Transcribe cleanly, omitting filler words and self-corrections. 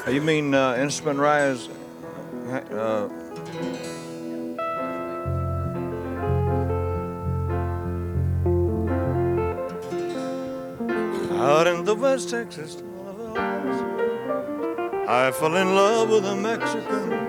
You mean instrument rise? Out in the West Texas, I fell in love with a Mexican.